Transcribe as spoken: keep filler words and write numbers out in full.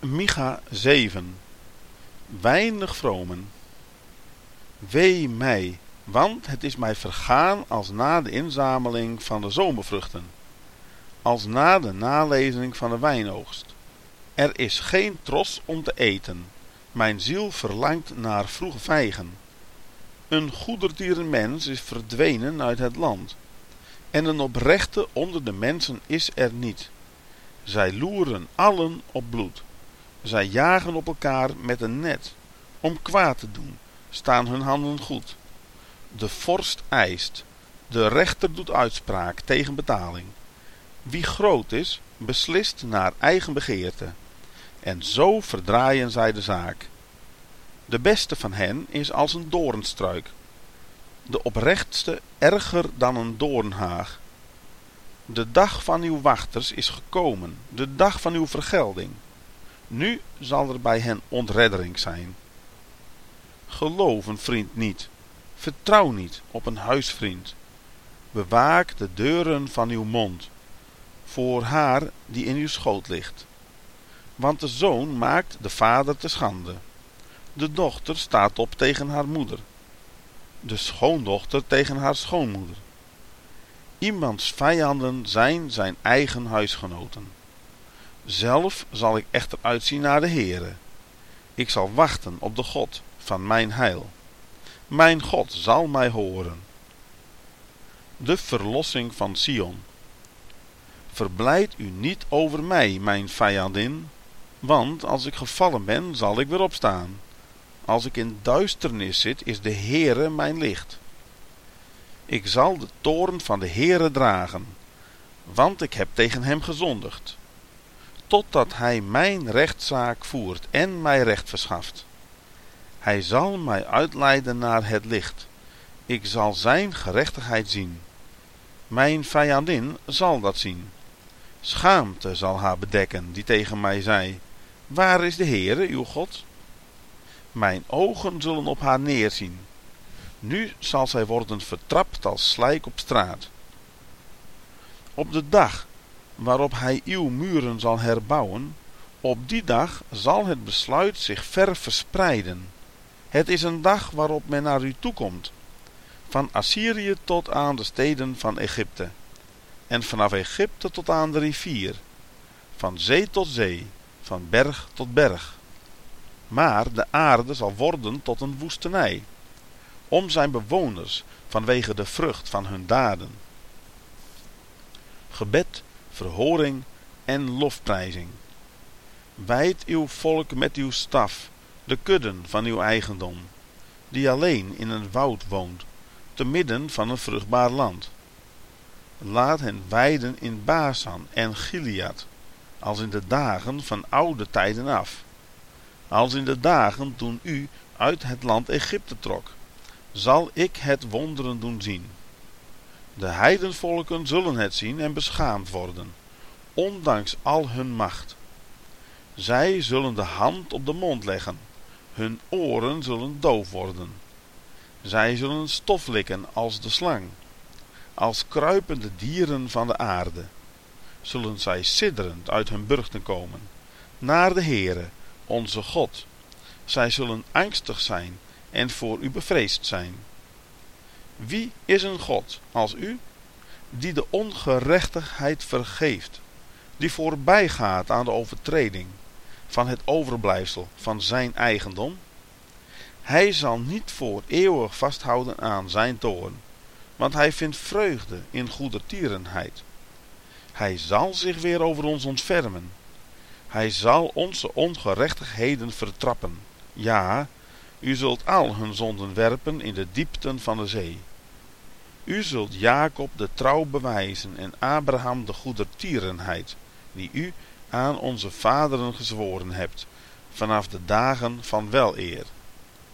Micha zeven. Weinig vromen. Wee mij, want het is mij vergaan als na de inzameling van de zomervruchten, als na de nalezing van de wijnoogst. Er is geen tros om te eten, mijn ziel verlangt naar vroege vijgen. Een goedertieren mens is verdwenen uit het land, en een oprechte onder de mensen is er niet. Zij loeren allen op bloed. Zij jagen op elkaar met een net. Om kwaad te doen, staan hun handen goed. De vorst eist, de rechter doet uitspraak tegen betaling. Wie groot is, beslist naar eigen begeerte. En zo verdraaien zij de zaak. De beste van hen is als een doornstruik. De oprechtste erger dan een doornhaag. De dag van uw wachters is gekomen, de dag van uw vergelding. Nu zal er bij hen ontreddering zijn. Geloof een vriend niet, vertrouw niet op een huisvriend. Bewaak de deuren van uw mond, voor haar die in uw schoot ligt. Want de zoon maakt de vader te schande. De dochter staat op tegen haar moeder. De schoondochter tegen haar schoonmoeder. Iemands vijanden zijn zijn eigen huisgenoten. Zelf zal ik echter uitzien naar de Heere. Ik zal wachten op de God van mijn heil. Mijn God zal mij horen. De verlossing van Sion. Verblijd u niet over mij, mijn vijandin, want als ik gevallen ben, zal ik weer opstaan. Als ik in duisternis zit, is de Heere mijn licht. Ik zal de toorn van de Heere dragen, want ik heb tegen hem gezondigd. Totdat hij mijn rechtszaak voert en mij recht verschaft. Hij zal mij uitleiden naar het licht. Ik zal zijn gerechtigheid zien. Mijn vijandin zal dat zien. Schaamte zal haar bedekken die tegen mij zei: waar is de Heere, uw God? Mijn ogen zullen op haar neerzien. Nu zal zij worden vertrapt als slijk op straat. Op de dag waarop hij uw muren zal herbouwen, op die dag zal het besluit zich ver verspreiden. Het is een dag waarop men naar u toekomt, van Assyrië tot aan de steden van Egypte, en vanaf Egypte tot aan de rivier, van zee tot zee, van berg tot berg. Maar de aarde zal worden tot een woestenij, om zijn bewoners vanwege de vrucht van hun daden. Gebed, verhoring en lofprijzing. Wijd uw volk met uw staf, de kudden van uw eigendom, die alleen in een woud woont, te midden van een vruchtbaar land. Laat hen weiden in Basan en Gilead, als in de dagen van oude tijden af. Als in de dagen toen u uit het land Egypte trok, zal ik het wonderen doen zien. De heidenvolken zullen het zien en beschaamd worden, ondanks al hun macht. Zij zullen de hand op de mond leggen, hun oren zullen doof worden. Zij zullen stof likken als de slang, als kruipende dieren van de aarde. Zullen zij sidderend uit hun burchten komen, naar de Heere, onze God. Zij zullen angstig zijn en voor u bevreesd zijn. Wie is een God als u, die de ongerechtigheid vergeeft, die voorbij gaat aan de overtreding van het overblijfsel van zijn eigendom? Hij zal niet voor eeuwig vasthouden aan zijn toorn, want hij vindt vreugde in goedertierenheid. Hij zal zich weer over ons ontfermen. Hij zal onze ongerechtigheden vertrappen. Ja, u zult al hun zonden werpen in de diepten van de zee. U zult Jacob de trouw bewijzen en Abraham de goedertierenheid, die u aan onze vaderen gezworen hebt, vanaf de dagen van weleer.